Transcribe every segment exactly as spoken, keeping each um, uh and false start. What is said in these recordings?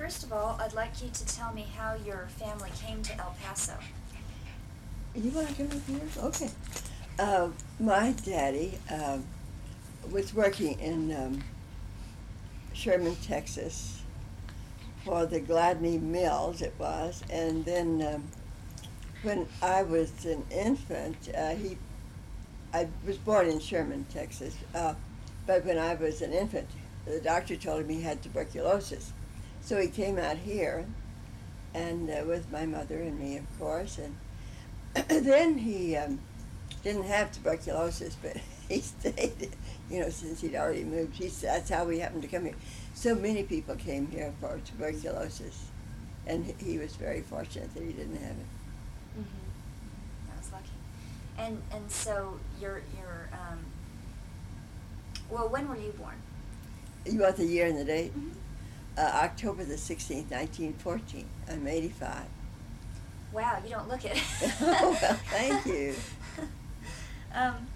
first of all, I'd like you to tell me how your family came to El Paso. You want to give me yours? Okay. Uh, my daddy um, was working in um, Sherman, Texas, for the Gladney Mills, it was, and then um, when I was an infant, uh, he, I was born in Sherman, Texas, uh, but when I was an infant, the doctor told him he had tuberculosis. So he came out here, and uh, with my mother and me, of course, and then he um, didn't have tuberculosis, but he stayed, you know, since he'd already moved. He, that's how we happened to come here. So many people came here for tuberculosis, and he was very fortunate that he didn't have it. Mm-hmm. That was lucky. And and so you're you're um. Well, when were you born? You want the year and the date? Mm-hmm. Uh, October the sixteenth, nineteen fourteen. I'm eighty-five. Wow, you don't look it. Oh, well, thank you. um,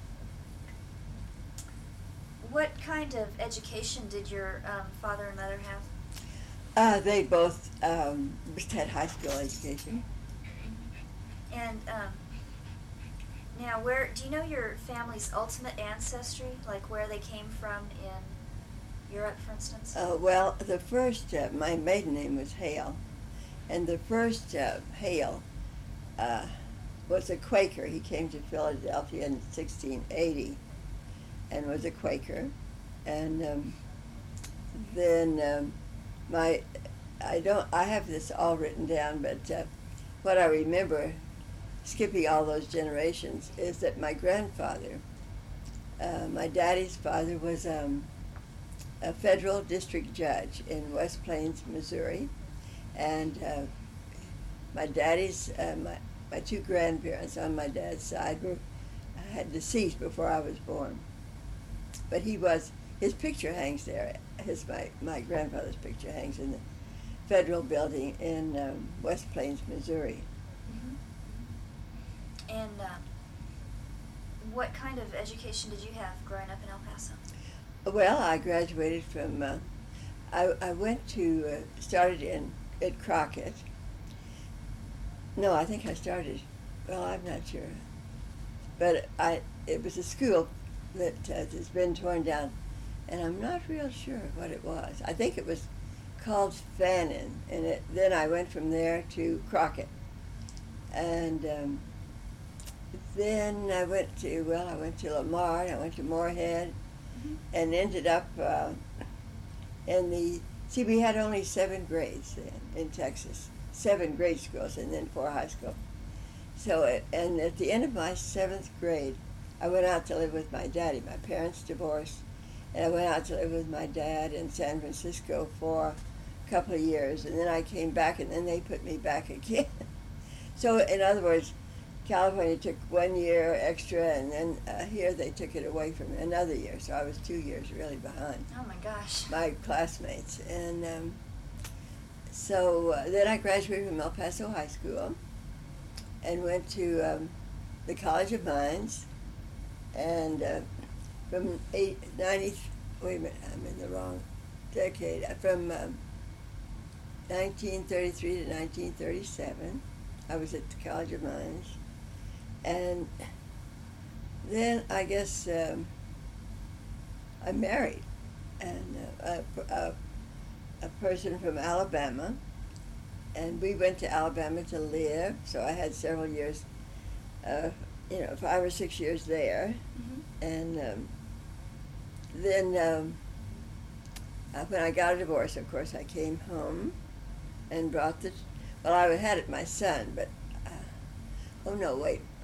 what kind of education did your um, father and mother have? Uh, they both um, just had high school education. And um, now, where do you know your family's ultimate ancestry? Like where they came from in Europe, for instance? Uh, well, the first, uh, my maiden name was Hale, and the first uh, Hale uh, was a Quaker. He came to Philadelphia in sixteen eighty and was a Quaker. And um, then um, my, I don't, I have this all written down, but uh, what I remember, skipping all those generations, is that my grandfather, uh, my daddy's father, was um, a federal district judge in West Plains, Missouri, and uh, my daddy's, uh, my, my two grandparents on my dad's side were had deceased before I was born. But he was, his picture hangs there. His my, my grandfather's picture hangs in the federal building in um, West Plains, Missouri. Mm-hmm. And uh, what kind of education did you have growing up in El Paso? Well, I graduated from, uh, I, I went to, uh, started in, at Crockett. No, I think I started, well, I'm not sure. But I, it was a school that uh, has been torn down, and I'm not real sure what it was. I think it was called Fannin, and it, then I went from there to Crockett. And um, then I went to, well, I went to Lamar, and I went to Moorhead, and ended up uh, in the, see, we had only seven grades then in Texas, seven grade schools and then four high school. So, it, and at the end of my seventh grade, I went out to live with my daddy. My parents divorced, and I went out to live with my dad in San Francisco for a couple of years, and then I came back, and then they put me back again. So, in other words, California took one year extra, and then uh, here they took it away from another year. So I was two years really behind. Oh my gosh. My classmates. And um, so uh, then I graduated from El Paso High School and went to um, the College of Mines. And uh, from eight, ninety, wait a minute, I'm in the wrong decade. From um, nineteen thirty-three to nineteen thirty-seven, I was at the College of Mines. And then I guess um, I married, and uh, a, a, a person from Alabama, and we went to Alabama to live. So I had several years, uh, you know, five or six years there, Mm-hmm. and um, then um, uh, when I got a divorce, of course, I came home and brought the. Well, I had it my son, but uh, oh no, wait.